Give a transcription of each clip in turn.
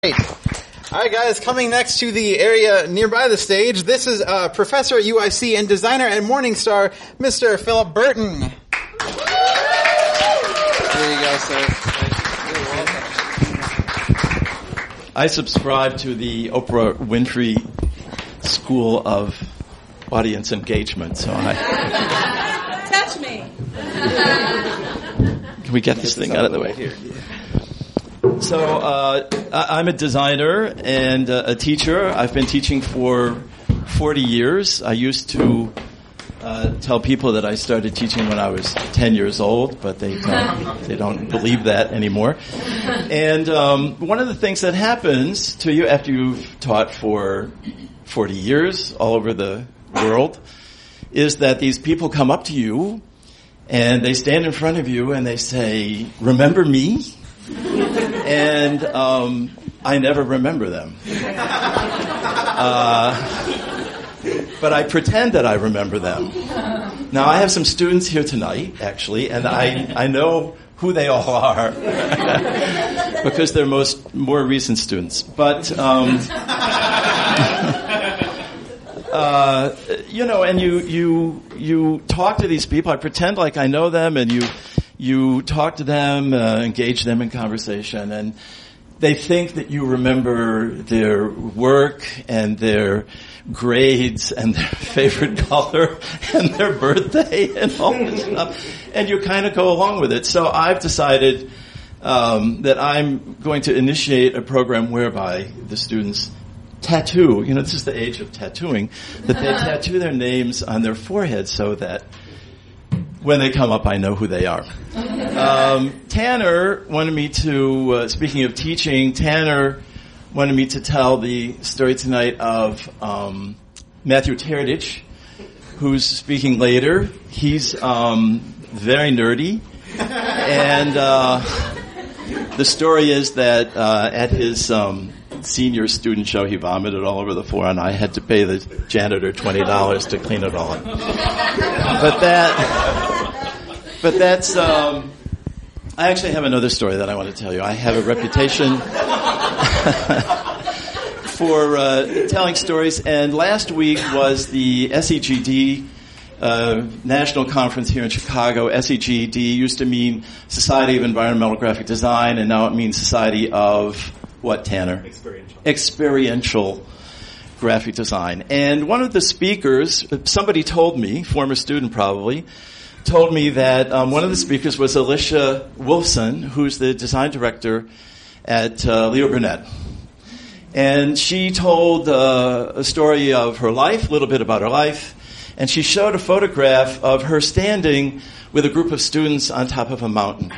All right, guys, coming next to the area nearby the stage, this is Professor at UIC and designer at Morningstar, Mr. Philip Burton. There you go, sir. I subscribe to the Oprah Winfrey School of Audience Engagement, so Touch me. Can we get this thing out of the way here? So I'm a designer and a teacher. I've been teaching for 40 years. I used to tell people that I started teaching when I was 10 years old, but they don't believe that anymore. And one of the things that happens to you after you've taught for 40 years all over the world is that these people come up to you and they stand in front of you and they say, "Remember me?" And I never remember them. But I pretend that I remember them. Now, I have some students here tonight, actually, and I know who they all are because they're more recent students. But, and you talk to these people. I pretend like I know them, and you talk to them, engage them in conversation, and they think that you remember their work and their grades and their favorite color and their birthday and all this stuff, and you kind of go along with it. So I've decided that I'm going to initiate a program whereby the students tattoo, this is the age of tattooing, that they tattoo their names on their forehead so that when they come up, I know who they are. Tanner wanted me to, speaking of teaching, Tanner wanted me to tell the story tonight of Matthew Teradich, who's speaking later. He's very nerdy. And the story is that at his senior student show, he vomited all over the floor, and I had to pay the janitor $20 to clean it all up. But that's, I actually have another story that I want to tell you. I have a reputation for telling stories, and last week was the SEGD National Conference here in Chicago. SEGD used to mean Society of Environmental Graphic Design, and now it means Society of what, Tanner? Experiential Graphic Design. And one of the speakers, somebody told me, former student probably, told me that one of the speakers was Alicia Wolfson, who's the design director at Leo Burnett. And she told a story of her life, a little bit about her life, and she showed a photograph of her standing with a group of students on top of a mountain.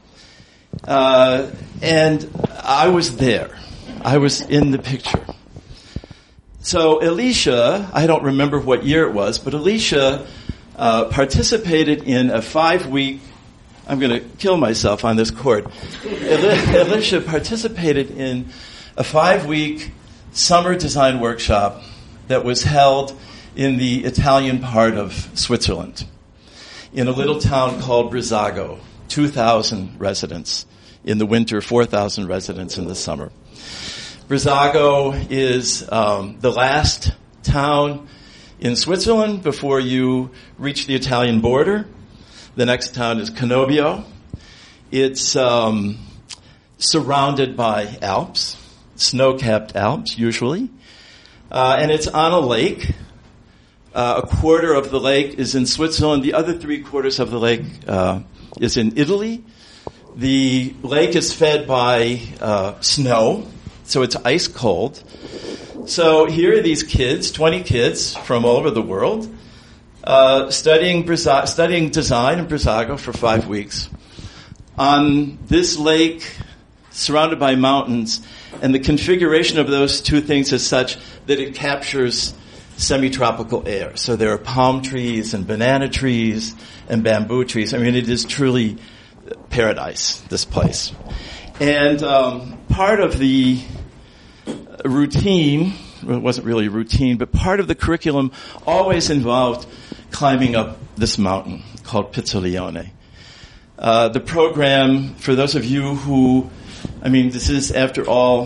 And I was there. I was in the picture. So Alicia, I don't remember what year it was, but Alicia participated in a 5-week, I'm going to kill myself on this cord. Alicia participated in a 5-week summer design workshop that was held in the Italian part of Switzerland, in a little town called Brissago, 2,000 residents in the winter, 4,000 residents in the summer. Brissago is the last town in Switzerland before you reach the Italian border. The next town is Cannobio. It's surrounded by Alps, snow-capped Alps usually, and it's on a lake. A quarter of the lake is in Switzerland. The other 3/4 of the lake is in Italy. The lake is fed by snow, so it's ice cold. So here are these kids, 20 kids from all over the world, studying design in Brissago for 5 weeks on this lake surrounded by mountains, and the configuration of those two things is such that it captures semi-tropical air. So there are palm trees and banana trees and bamboo trees. I mean, it is truly paradise, this place. And part of the routine, well, it wasn't really a routine, but part of the curriculum always involved climbing up this mountain called Pizzolione. The program, for those of you who, this is, after all,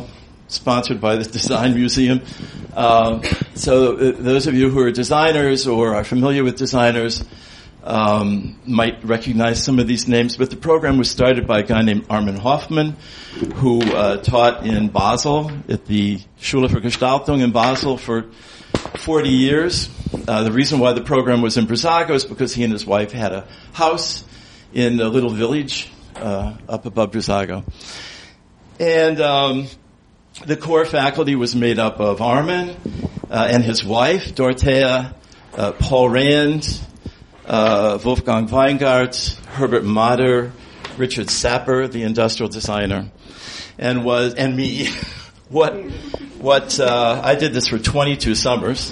sponsored by the Design Museum. So those of you who are designers or are familiar with designers might recognize some of these names, but the program was started by a guy named Armin Hoffmann, who taught in Basel at the Schule für Gestaltung in Basel for 40 years. The reason why the program was in Brissago is because he and his wife had a house in a little village up above Brissago. And the core faculty was made up of Armin and his wife, Dorothea, Paul Rand, Wolfgang Weingart, Herbert Mader, Richard Sapper, the industrial designer, and me. I did this for 22 summers.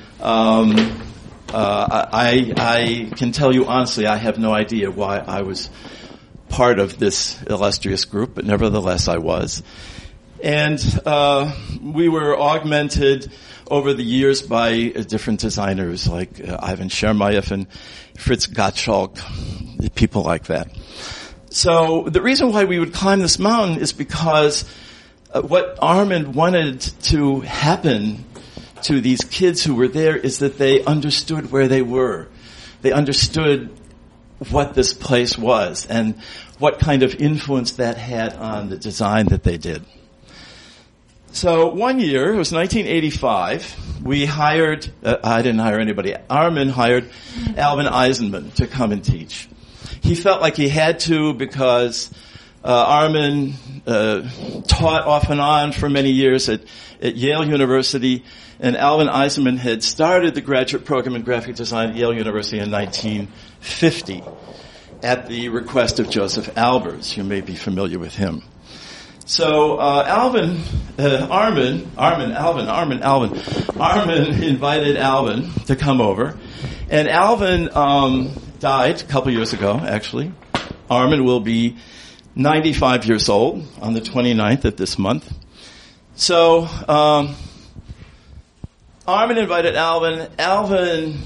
I can tell you honestly, I have no idea why I was part of this illustrious group, but nevertheless I was. And we were augmented over the years by different designers like Ivan Chermayeff and Fritz Gottschalk, people like that. So the reason why we would climb this mountain is because what Armin wanted to happen to these kids who were there is that they understood where they were. They understood what this place was and what kind of influence that had on the design that they did. So one year, it was 1985, we hired, I didn't hire anybody, Armin hired Alvin Eisenman to come and teach. He felt like he had to because Armin taught off and on for many years at Yale University, and Alvin Eisenman had started the graduate program in graphic design at Yale University in 1950 at the request of Joseph Albers. You may be familiar with him. So Armin invited Alvin to come over, and Alvin died a couple years ago, actually. Armin will be 95 years old on the 29th of this month. So Armin invited Alvin. Alvin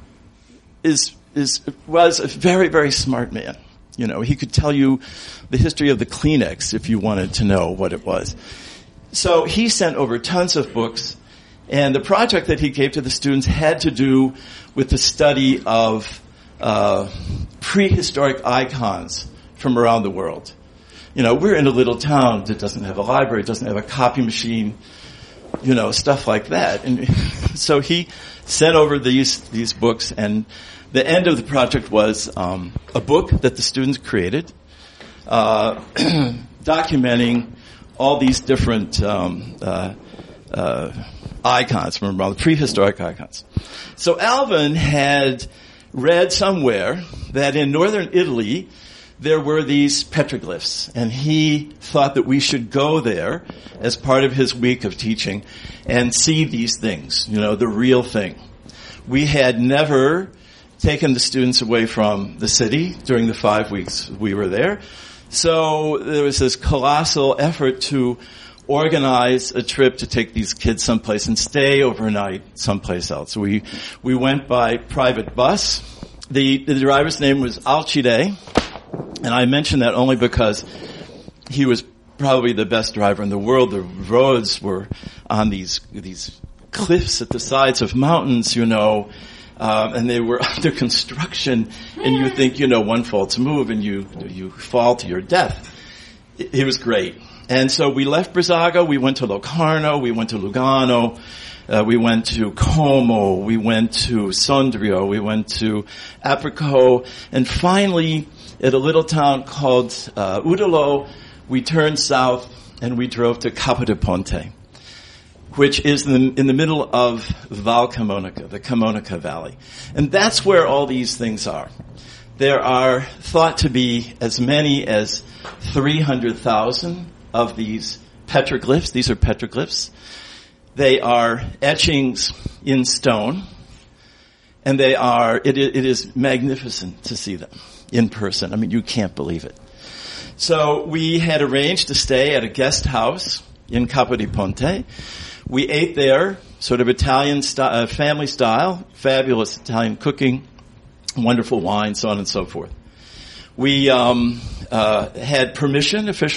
was a very, very smart man. You know, he could tell you the history of the Kleenex if you wanted to know what it was. So he sent over tons of books, and the project that he gave to the students had to do with the study of prehistoric icons from around the world. You know, we're in a little town that doesn't have a library, doesn't have a copy machine, you know, stuff like that. And so he sent over these books, and the end of the project was a book that the students created, documenting all these different icons from around, prehistoric icons. So Alvin had read somewhere that in northern Italy there were these petroglyphs, and he thought that we should go there as part of his week of teaching and see these things, you know, the real thing. We had never taken the students away from the city during the 5 weeks we were there. So there was this colossal effort to organize a trip to take these kids someplace and stay overnight someplace else. We went by private bus. The driver's name was Alcide, and I mention that only because he was probably the best driver in the world. The roads were on these cliffs at the sides of mountains, you know, and they were under construction, and you think, you know, one false move and you fall to your death. It was great. And so we left Brissago, we went to Locarno, we went to Lugano, we went to Como, we went to Sondrio, we went to Aprico, and finally, at a little town called Udolo, we turned south and we drove to Capo di Ponte, which is in the middle of Val Camonica, the Camonica Valley. And that's where all these things are. There are thought to be as many as 300,000 of these petroglyphs. These are petroglyphs. They are etchings in stone, and it is magnificent to see them in person. I mean, you can't believe it. So we had arranged to stay at a guest house in Capo di Ponte. We ate there, sort of Italian style, family style, fabulous Italian cooking, wonderful wine, so on and so forth. We had official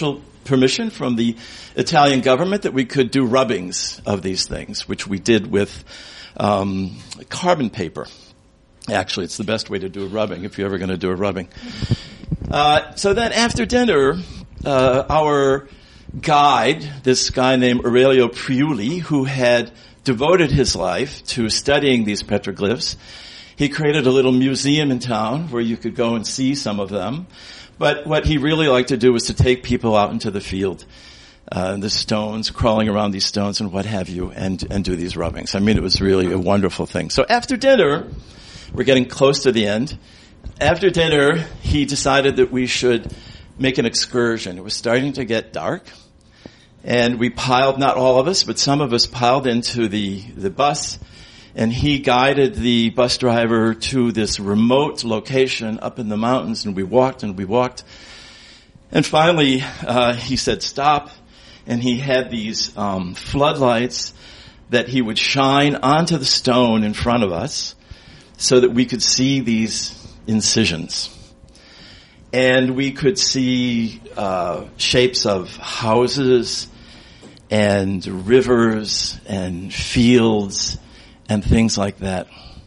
permission from the Italian government that we could do rubbings of these things, which we did with carbon paper. Actually, it's the best way to do a rubbing if you're ever going to do a rubbing. So then after dinner, our guide, this guy named Aurelio Priuli, who had devoted his life to studying these petroglyphs, he created a little museum in town where you could go and see some of them. But what he really liked to do was to take people out into the field, the stones, crawling around these stones and what have you, and do these rubbings. I mean, it was really a wonderful thing. So after dinner, we're getting close to the end. After dinner, he decided that we should make an excursion. It was starting to get dark, and we piled, not all of us, but some of us piled into the bus, and he guided the bus driver to this remote location up in the mountains, and we walked. And finally, he said, stop, and he had these floodlights that he would shine onto the stone in front of us so that we could see these incisions. And we could see shapes of houses and rivers and fields and things like that.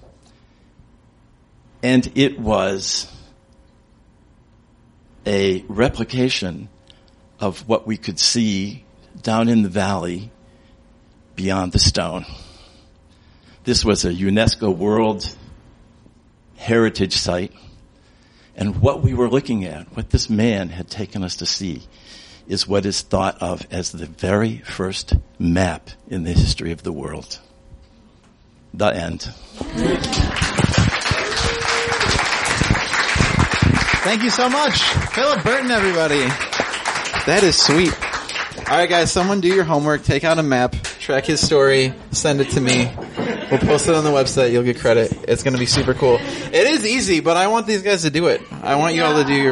And it was a replication of what we could see down in the valley beyond the stone. This was a UNESCO World Heritage Site. And what we were looking at, what this man had taken us to see, is what is thought of as the very first map in the history of the world. The end. Thank you so much. Philip Burton, everybody. That is sweet. All right, guys, someone do your homework. Take out a map, track his story, send it to me. We'll post it on the website. You'll get credit. It's going to be super cool. It is easy, but I want these guys to do it. I want you all to do your